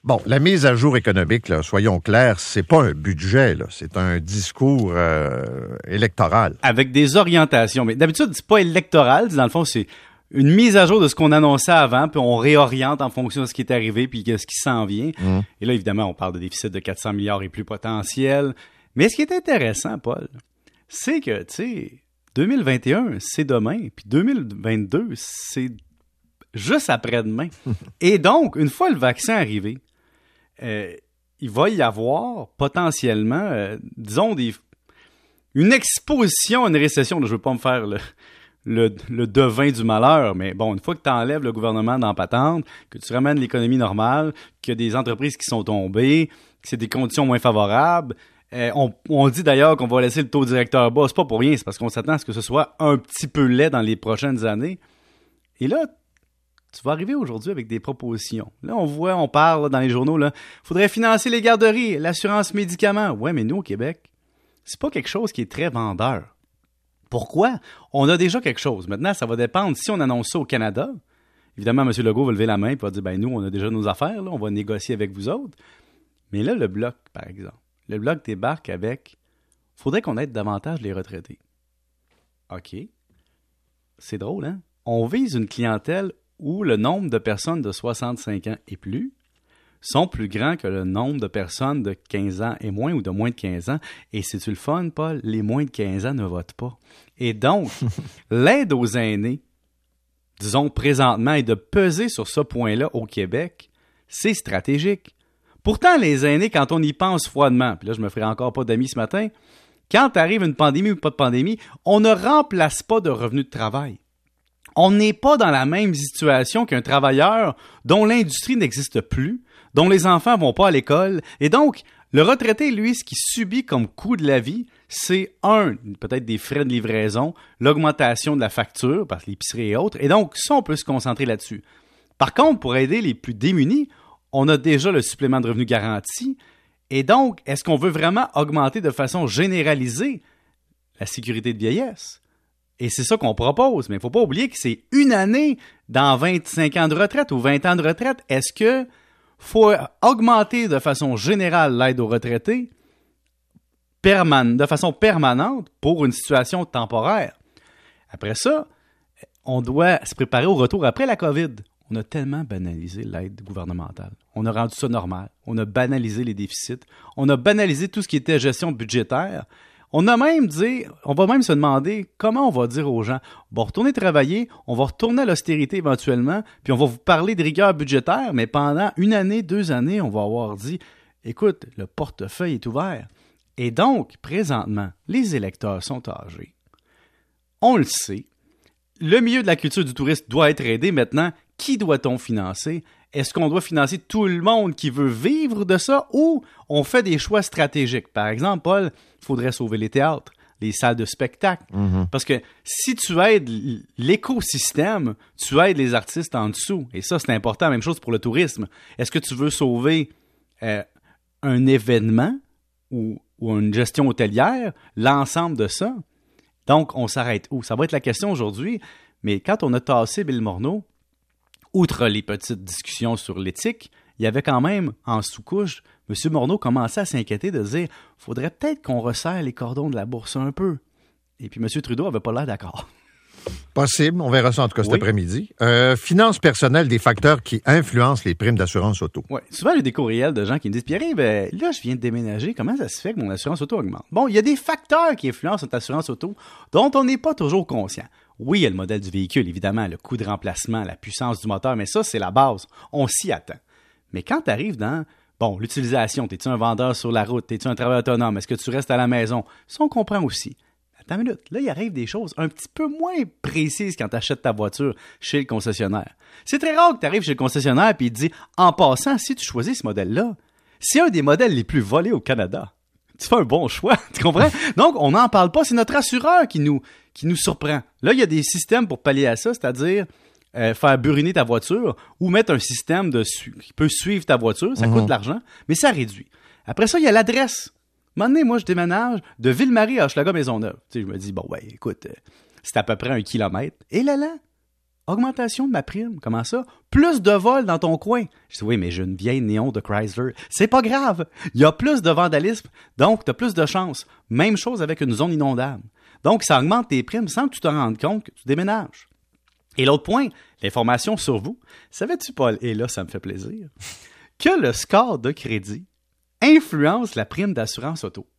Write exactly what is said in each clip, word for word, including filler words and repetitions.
Bon, la mise à jour économique, là, soyons clairs, c'est pas un budget, là, c'est un discours euh, électoral. Avec des orientations. Mais d'habitude, c'est pas électoral. Dans le fond, c'est une mise à jour de ce qu'on annonçait avant, puis on réoriente en fonction de ce qui est arrivé, puis de ce qui s'en vient. Mmh. Et là, évidemment, on parle de déficit de quatre cents milliards et plus potentiel. Mais ce qui est intéressant, Paul, c'est que, tu sais, deux mille vingt et un, c'est demain, puis deux mille vingt-deux, c'est juste après-demain. Et donc, une fois le vaccin arrivé, euh, il va y avoir potentiellement, euh, disons, des, une exposition à une récession. Là, je veux pas me faire le, le, le devin du malheur, mais bon, une fois que tu enlèves le gouvernement dans patente, que tu ramènes l'économie normale, qu'il y a des entreprises qui sont tombées, que c'est des conditions moins favorables, euh, on, on dit d'ailleurs qu'on va laisser le taux directeur bas. C'est pas pour rien, c'est parce qu'on s'attend à ce que ce soit un petit peu laid dans les prochaines années. Et là, tu vas arriver aujourd'hui avec des propositions. Là, on voit, on parle là, dans les journaux, il faudrait financer les garderies, l'assurance médicaments. Ouais, mais nous, au Québec, c'est pas quelque chose qui est très vendeur. Pourquoi? On a déjà quelque chose. Maintenant, ça va dépendre. Si on annonce ça au Canada, évidemment, M. Legault va lever la main et va dire, ben nous, on a déjà nos affaires, là, on va négocier avec vous autres. Mais là, le Bloc, par exemple, le Bloc débarque avec, faudrait qu'on aide davantage les retraités. OK. C'est drôle, hein? On vise une clientèle où le nombre de personnes de soixante-cinq ans et plus sont plus grands que le nombre de personnes de quinze ans et moins ou de moins de quinze ans. Et c'est-tu le fun, Paul? Les moins de quinze ans ne votent pas. Et donc, l'aide aux aînés, disons présentement, et de peser sur ce point-là au Québec, c'est stratégique. Pourtant, les aînés, quand on y pense froidement, puis là, je me ferai encore pas d'amis ce matin, quand arrive une pandémie ou pas de pandémie, on ne remplace pas de revenus de travail. On n'est pas dans la même situation qu'un travailleur dont l'industrie n'existe plus, dont les enfants vont pas à l'école. Et donc, le retraité, lui, ce qu'il subit comme coût de la vie, c'est un, peut-être des frais de livraison, l'augmentation de la facture, parce que l'épicerie et autres. Et donc, ça, on peut se concentrer là-dessus. Par contre, pour aider les plus démunis, on a déjà le supplément de revenu garanti. Et donc, est-ce qu'on veut vraiment augmenter de façon généralisée la sécurité de vieillesse? Et c'est ça qu'on propose, mais il ne faut pas oublier que c'est une année dans vingt-cinq ans de retraite ou vingt ans de retraite. Est-ce qu'il faut augmenter de façon générale l'aide aux retraités perman- de façon permanente pour une situation temporaire? Après ça, on doit se préparer au retour après la COVID. On a tellement banalisé l'aide gouvernementale. On a rendu ça normal. On a banalisé les déficits. On a banalisé tout ce qui était gestion budgétaire. On a même dit, on va même se demander comment on va dire aux gens, on va retourner travailler, on va retourner à l'austérité éventuellement, puis on va vous parler de rigueur budgétaire, mais pendant une année, deux années, on va avoir dit, écoute, le portefeuille est ouvert. Et donc, présentement, les électeurs sont âgés. On le sait. Le milieu de la culture du tourisme doit être aidé maintenant. Qui doit-on financer? Est-ce qu'on doit financer tout le monde qui veut vivre de ça ou on fait des choix stratégiques? Par exemple, Paul, il faudrait sauver les théâtres, les salles de spectacle. Mm-hmm. Parce que si tu aides l'écosystème, tu aides les artistes en dessous. Et ça, c'est important. Même chose pour le tourisme. Est-ce que tu veux sauver euh, un événement ou, ou une gestion hôtelière? L'ensemble de ça? Donc, on s'arrête où? Ça va être la question aujourd'hui. Mais quand on a tassé Bill Morneau, outre les petites discussions sur l'éthique, il y avait quand même, en sous-couche, M. Morneau commençait à s'inquiéter de dire « faudrait peut-être qu'on resserre les cordons de la bourse un peu ». Et puis M. Trudeau n'avait pas l'air d'accord. Possible, on verra ça en tout cas cet oui. après-midi. Euh, finances personnelles, des facteurs qui influencent les primes d'assurance auto. Oui, souvent j'ai des courriels de gens qui me disent « Pierre-Yves, ben, là je viens de déménager, comment ça se fait que mon assurance auto augmente? » Bon, il y a des facteurs qui influencent notre assurance auto dont on n'est pas toujours conscient. Oui, il y a le modèle du véhicule, évidemment, le coût de remplacement, la puissance du moteur, mais ça, c'est la base. On s'y attend. Mais quand tu arrives dans, bon, l'utilisation, t'es-tu un vendeur sur la route, t'es-tu un travailleur autonome, est-ce que tu restes à la maison? Ça, on comprend aussi. Attends une minute, là, il arrive des choses un petit peu moins précises quand tu achètes ta voiture chez le concessionnaire. C'est très rare que tu arrives chez le concessionnaire et il te dit, en passant, si tu choisis ce modèle-là, c'est un des modèles les plus volés au Canada. Tu fais un bon choix, tu comprends? Donc, on n'en parle pas, c'est notre assureur qui nous, qui nous surprend. Là, il y a des systèmes pour pallier à ça, c'est-à-dire euh, faire buriner ta voiture ou mettre un système de su- qui peut suivre ta voiture, ça mm-hmm. coûte de l'argent, mais ça réduit. Après ça, il y a l'adresse. Un moment donné, moi, je déménage de Ville-Marie à Hochelaga-Maisonneuve. Tu sais, je me dis, bon, ouais, écoute, euh, c'est à peu près un kilomètre. Et là, là, Augmentation de ma prime. Comment ça? Plus de vols dans ton coin. Je dis, oui, mais j'ai une vieille néon de Chrysler. C'est pas grave. Il y a plus de vandalisme, donc tu as plus de chances. Même chose avec une zone inondable. Donc, ça augmente tes primes sans que tu te rendes compte que tu déménages. Et l'autre point, l'information sur vous. Savais-tu, Paul, et là, ça me fait plaisir, que le score de crédit influence la prime d'assurance auto.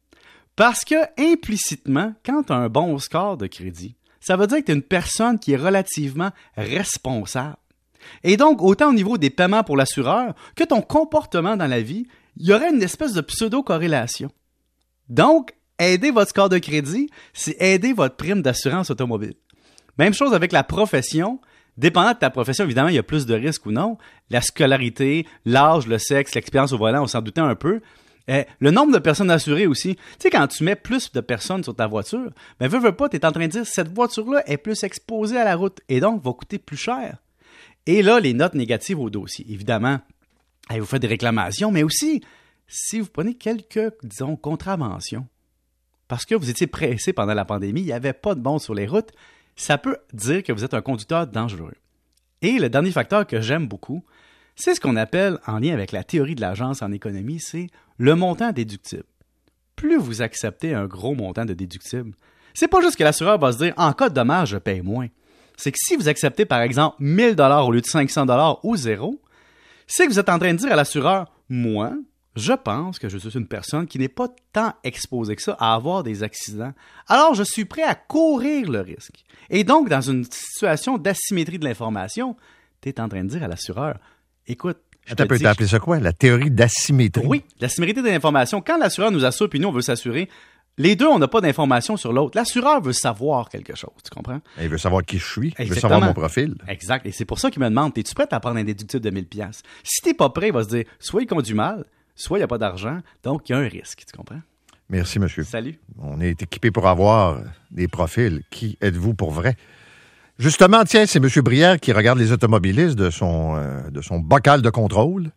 Parce que, implicitement, quand tu as un bon score de crédit, ça veut dire que tu es une personne qui est relativement responsable. Et donc, autant au niveau des paiements pour l'assureur que ton comportement dans la vie, il y aurait une espèce de pseudo-corrélation. Donc, aider votre score de crédit, c'est aider votre prime d'assurance automobile. Même chose avec la profession. Dépendant de ta profession, évidemment, il y a plus de risques ou non. La scolarité, l'âge, le sexe, l'expérience au volant, on s'en doutait un peu. Euh, le nombre de personnes assurées aussi. Tu sais, quand tu mets plus de personnes sur ta voiture, ben veux, veux pas, tu es en train de dire cette voiture-là est plus exposée à la route et donc va coûter plus cher. Et là, les notes négatives au dossier. Évidemment, hey, vous faites des réclamations, mais aussi, si vous prenez quelques, disons, contraventions, parce que vous étiez pressé pendant la pandémie, il n'y avait pas de monde sur les routes, ça peut dire que vous êtes un conducteur dangereux. Et le dernier facteur que j'aime beaucoup, c'est ce qu'on appelle, en lien avec la théorie de l'agence en économie, c'est le montant déductible. Plus vous acceptez un gros montant de déductible, c'est pas juste que l'assureur va se dire « en cas de dommage, je paye moins ». C'est que si vous acceptez, par exemple, mille dollars au lieu de cinq cents dollars ou zéro, c'est que vous êtes en train de dire à l'assureur « moi, je pense que je suis une personne qui n'est pas tant exposée que ça à avoir des accidents. Alors, je suis prêt à courir le risque. » Et donc, dans une situation d'asymétrie de l'information, tu es en train de dire à l'assureur « écoute, je Attends, peux t'appeler ça quoi? La théorie d'asymétrie? Oui, l'asymétrie de l'information. Quand l'assureur nous assure puis nous, on veut s'assurer, les deux, on n'a pas d'information sur l'autre. L'assureur veut savoir quelque chose, tu comprends? Il veut savoir qui je suis. Il Exactement. veut savoir mon profil. Exact. Et c'est pour ça qu'il me demande, es-tu prêt à prendre un déductible de mille dollars? Si t'es pas prêt, il va se dire, soit il conduit mal, soit il n'y a pas d'argent, donc il y a un risque, tu comprends? Merci, monsieur. Salut. On est équipé pour avoir des profils. Qui êtes-vous pour vrai? Justement, tiens, c'est M. Brière qui regarde les automobilistes de son, euh, de son bocal de contrôle.